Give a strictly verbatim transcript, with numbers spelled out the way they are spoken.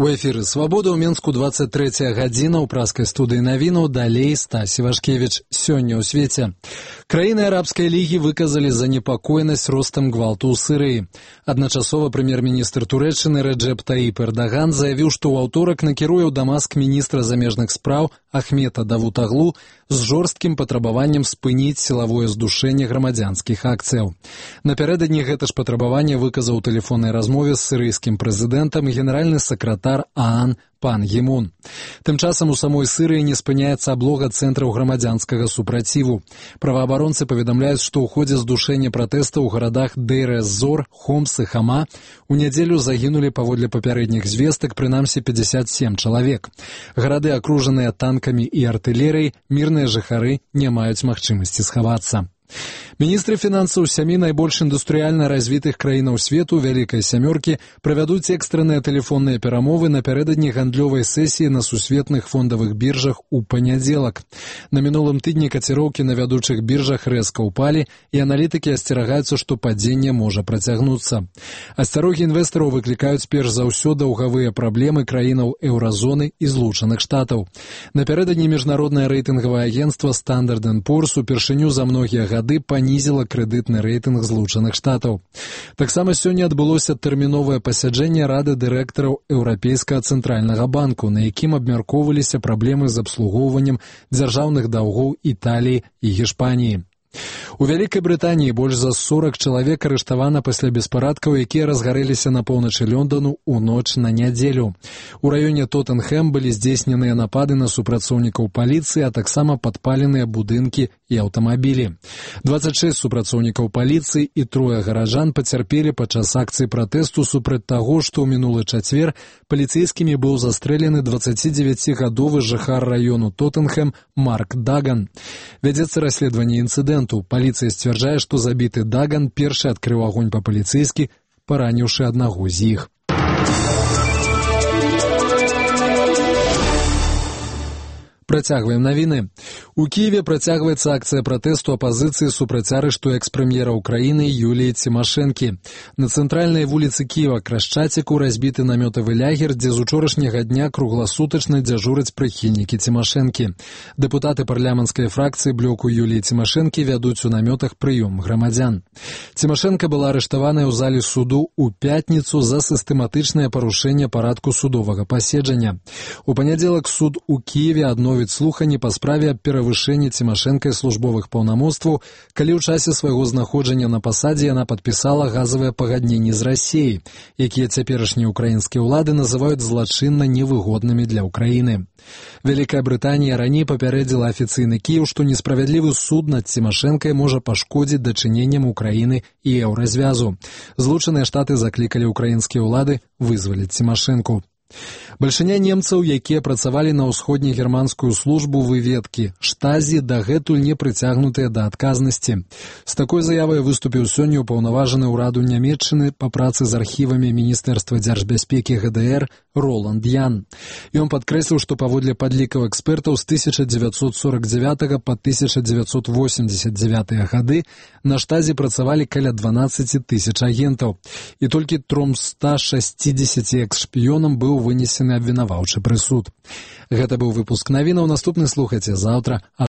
У эфіры «Свабода» ў Мінску двадцать третья гадзіна ў праскай студыі навінаў, далей Стась Івашкевіч. Сёння ў свеце. Краіны Арабскай лігі выказалі занепакоенасць ростам гвалту ў Сірыі. Адначасова прэм'ер-міністр Турэччыны Рэджэп Таіп Эрдаган заявіў, што ў аўторак накіруе ў Дамаск міністра замежных спраў Ахмета Давутаглу з жорсткім патрабаваннем спыніць сілавое здушэнне грамадзянскіх акцыяў. Напярэдадні гэта ж патрабаванне выказаў у тэлефоннай размове з сірыйскім прэзідэнтам генеральны сакратар ААН Пан Гі Мун. Тым часам у самой Сірыі не спыняецца аблога цэнтраў грамадзянскага супраціву. Праваабаронцы паведамляюць, што ў ходзе здушэння пратэста ў гарадах Дейр-эз-Зор, Хомс і Хама у нядзелю загінулі паводле папярэдніх звестак прынамсі пятьдесят семь чалавек. Гарады акружаныя танкамі і артылерыяй, мірныя жыхары не маюць магчымасці схавацца. Міністры фінансаў сямі найбольш індустрыяльна развітых краінаў свету Вялікай сямёркі правядуць экстранныя тэлефонныя перамовы напярэдадні гандлёвай сесіі на сусветных фондавых біржах у панядзелак. На мінулым тыдні каціроўкі на вядучых біржах рэзка ўпалі, і аналітыкі асцерагаюцца, што падзенне можа працягнуцца. Асцярогі інвестараў выклікаюць перш за ўсё даўгавыя праблемы краінаў еўразоны і Злучаных Штатаў. Напярэдадні міжнароднае рэйтынгавае агенцтва Standard энд Poor's упершыню за многія гады панізіла крэдытны рэйтынг Злучаных Штатаў. Таксама сёння адбылося тэрміновае пасяджэнне Рады дырэктараў Еўрапейскага цэнтральнага банку, на якім абмяркоўваліся праблемы з абслугоўваннем дзяржаўных даўгоў Італіі і Гішпаніі. У Вялікай Брытаніі больш за сорок чалавек арыштавана пасля беспарадкаў, якія разгарэліся на поўначы Лёндану ў ноч на нядзелю. У раёне Тоттенхэм былі здзейсненыя напады на супрацоўнікаў паліцыі, а таксама падпаленыя будынкі і аўтамабілі. двадцать шесть супрацоўнікаў паліцыі і трое гараджан пацярпелі падчас акцыі пратэсту супраць таго, што ў мінулы чацвер паліцэйскімі быў застрэлены дваццацідзевяцігадовы жыхар раёну Тоттенхэм Марк Даган. Вядзецца расследаванне інцыдэнту. Паліцыя сцвярджае, што забіты Даган першы адкрыў агонь па паліцэйскі, параніўшы аднаго з іх. Працягваем навіны. У Кіеве працягваецца акцыя пратэсту апазіцыі супраць арышту экс-прэм'ера ўкраіны Юліі Цімашэнкі. На цэнтральнай вуліцы Кіева Крашчаціку разбіты намётавы лягер, дзе з учорашняга дня кругласутачна дзяжураць прыхільнікі Цімашэнкі. Дэпутаты парламенцкай фракцыі блоку Юліі Цімашэнкі вядуць у намётах прыём грамадзян. Цімашэнка была арыштаваная ў зале суду ў пятніцу за сістэматычнае парушэнне парадку судовага паседжання. У панядзелак суд у Кіеве адно слуханні па справе аб перавышэнні Цімашэнкай службовых паўнамоцтваў, калі ў часе свайго знаходжання на пасадзе яна падпісала газавыя пагадненні з Расіяй, якія цяперашнія ўкраінскія ўлады называюць злачынна невыгоднымі для Ўкраіны. Вялікая Брытанія раней папярэдзіла афіцыйны Кіеў, што несправядлівы суд над Цімашэнкай можа пашкодзіць дачыненням Украіны і Еўразвязу. Злучаныя Штаты заклікалі ўкраінскія ўлады вызваліць Цімашэнку. Бальшыня немцаў, якія працавалі на ўсходнегерманскую службу выведкі Штазі, дагэтуль не прыцягнутыя да адказнасці. З такой заявай выступіў сёння ўпаўнаважаны ўраду Нямецчыны па працы з архівамі Міністэрства дзяржбяспекі ГДР Роланд Ян. Ён падкрэсліў, што паводле падлікаў экспертаў з тысяча дзевяцьсот сорок девятага па тысяча дзевяцьсот восемьдесят девятыя гады на Штазе працавалі каля дванаццаць тысяч агентаў, і толькі тромста шасцідзесяці экс-шпіёнам быў вынесены абвінаваўчы прысуд. Гэта быў выпуск навінаў, наступны слухайце заўтра.